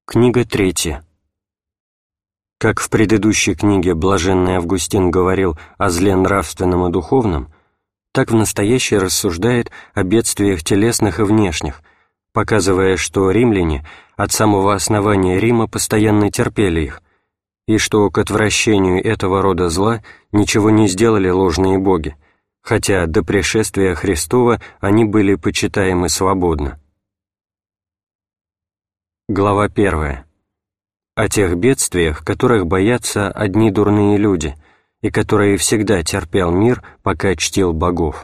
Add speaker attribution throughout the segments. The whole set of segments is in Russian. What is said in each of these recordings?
Speaker 1: Книга 3. Как в предыдущей книге блаженный Августин говорил о зле нравственном и духовном, так в настоящей рассуждает о бедствиях телесных и внешних, показывая, что римляне от самого основания Рима постоянно терпели их, и что к отвращению этого рода зла ничего не сделали ложные боги, хотя до пришествия Христова они были почитаемы свободно. Глава 1. О тех бедствиях, которых боятся одни дурные люди, и которые всегда терпел мир, пока чтил богов.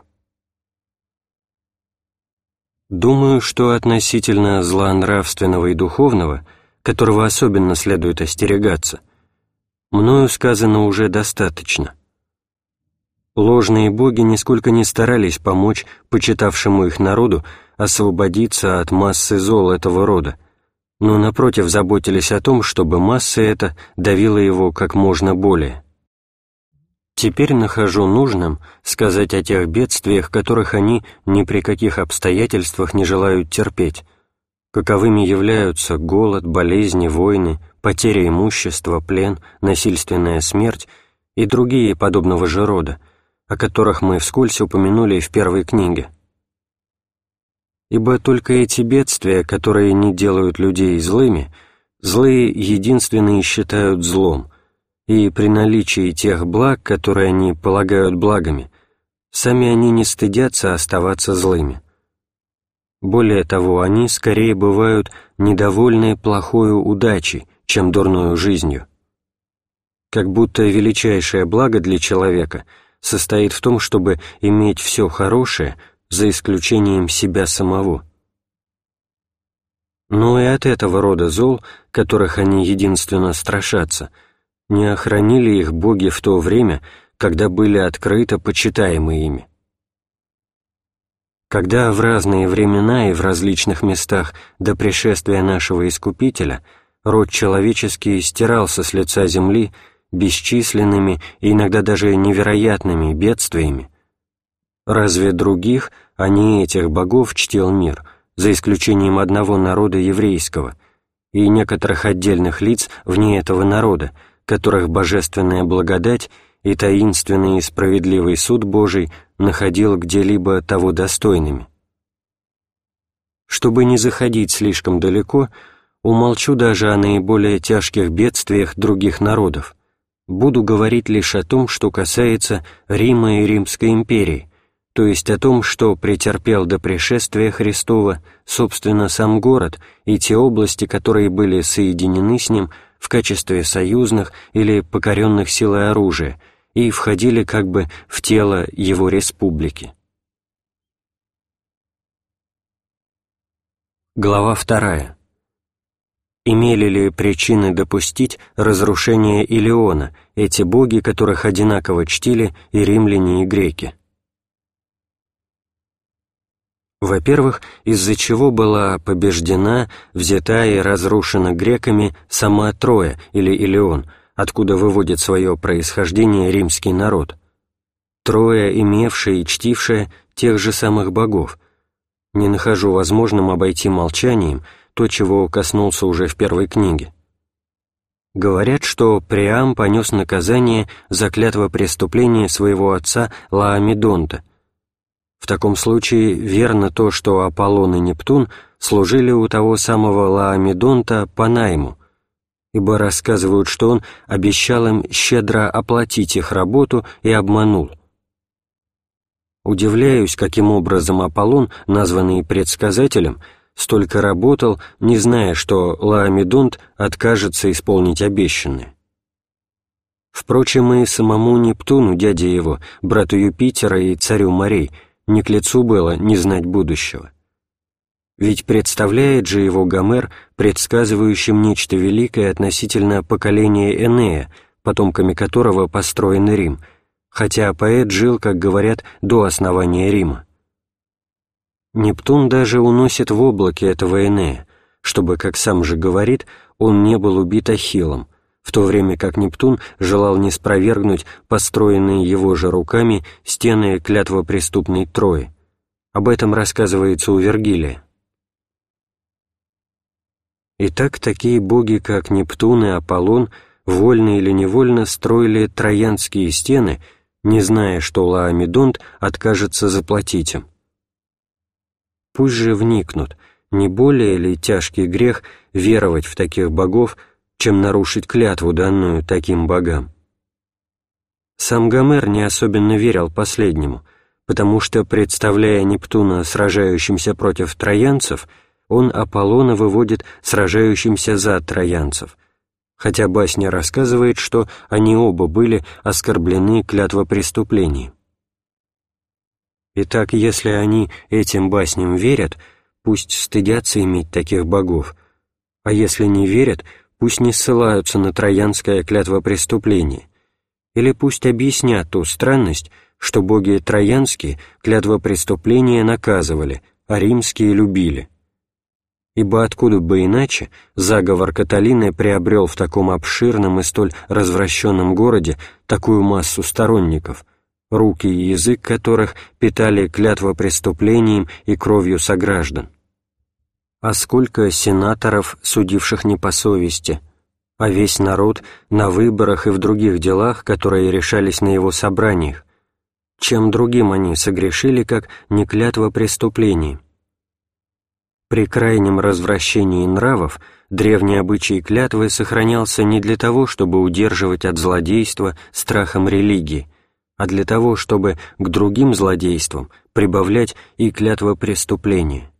Speaker 1: Думаю, что относительно зла нравственного и духовного, которого особенно следует остерегаться, мною сказано уже достаточно. Ложные боги нисколько не старались помочь почитавшему их народу освободиться от массы зол этого рода, но, напротив, заботились о том, чтобы масса эта давила его как можно более. Теперь нахожу нужным сказать о тех бедствиях, которых они ни при каких обстоятельствах не желают терпеть, каковыми являются голод, болезни, войны, потеря имущества, плен, насильственная смерть и другие подобного же рода, о которых мы вскользь упомянули в первой книге. Ибо только эти бедствия, которые не делают людей злыми, злые единственные считают злом, и при наличии тех благ, которые они полагают благами, сами они не стыдятся оставаться злыми. Более того, они скорее бывают недовольны плохою удачей, чем дурною жизнью. Как будто величайшее благо для человека состоит в том, чтобы иметь все хорошее, за исключением себя самого. Но и от этого рода зол, которых они единственно страшатся, не охранили их боги в то время, когда были открыто почитаемы ими. Когда в разные времена и в различных местах до пришествия нашего Искупителя род человеческий стирался с лица земли бесчисленными и иногда даже невероятными бедствиями, разве других, а не этих богов, чтил мир, за исключением одного народа еврейского и некоторых отдельных лиц вне этого народа, которых божественная благодать и таинственный и справедливый суд Божий находил где-либо того достойными? Чтобы не заходить слишком далеко, умолчу даже о наиболее тяжких бедствиях других народов, буду говорить лишь о том, что касается Рима и Римской империи, то есть о том, что претерпел до пришествия Христова, собственно, сам город и те области, которые были соединены с ним в качестве союзных или покоренных силой оружия и входили как бы в тело его республики. Глава 2. Имели ли причины допустить разрушение Илиона, эти боги, которых одинаково чтили и римляне, и греки? Во-первых, из-за чего была побеждена, взята и разрушена греками сама Троя или Илион, откуда выводит свое происхождение римский народ. Троя, имевшая и чтившая тех же самых богов. Не нахожу возможным обойти молчанием то, чего коснулся уже в первой книге. Говорят, что Приам понес наказание за клятвопреступление своего отца Лаомедонта. В таком случае верно то, что Аполлон и Нептун служили у того самого Лаомедонта по найму, ибо рассказывают, что он обещал им щедро оплатить их работу и обманул. Удивляюсь, каким образом Аполлон, названный предсказателем, столько работал, не зная, что Лаомедонт откажется исполнить обещанное. Впрочем, и самому Нептуну, дяде его, брату Юпитера и царю морей, не к лицу было не знать будущего. Ведь представляет же его Гомер предсказывающим нечто великое относительно поколения Энея, потомками которого построен Рим, хотя поэт жил, как говорят, до основания Рима. Нептун даже уносит в облаке этого Энея, чтобы, как сам же говорит, он не был убит Ахиллом, в то время как Нептун желал ниспровергнуть построенные его же руками стены клятвопреступной Трои. Об этом рассказывается у Вергилия. Итак, такие боги, как Нептун и Аполлон, вольно или невольно строили троянские стены, не зная, что Лаомедонт откажется заплатить им. Пусть же вникнут, не более ли тяжкий грех веровать в таких богов, чем нарушить клятву, данную таким богам? Сам Гомер не особенно верил последнему, потому что, представляя Нептуна сражающимся против троянцев, он Аполлона выводит сражающимся за троянцев, хотя басня рассказывает, что они оба были оскорблены клятвопреступлением. Итак, если они этим басням верят, пусть стыдятся иметь таких богов, а если не верят, пусть не ссылаются на троянское клятвопреступление, или пусть объяснят ту странность, что боги троянские клятвопреступления наказывали, а римские любили. Ибо откуда бы иначе заговор Каталины приобрел в таком обширном и столь развращенном городе такую массу сторонников, руки и язык которых питали клятвопреступлением и кровью сограждан? А сколько сенаторов, судивших не по совести, а весь народ на выборах и в других делах, которые решались на его собраниях, чем другим они согрешили, как не клятвопреступлением? При крайнем развращении нравов древний обычай клятвы сохранялся не для того, чтобы удерживать от злодейства страхом религии, а для того, чтобы к другим злодействам прибавлять и клятвопреступления.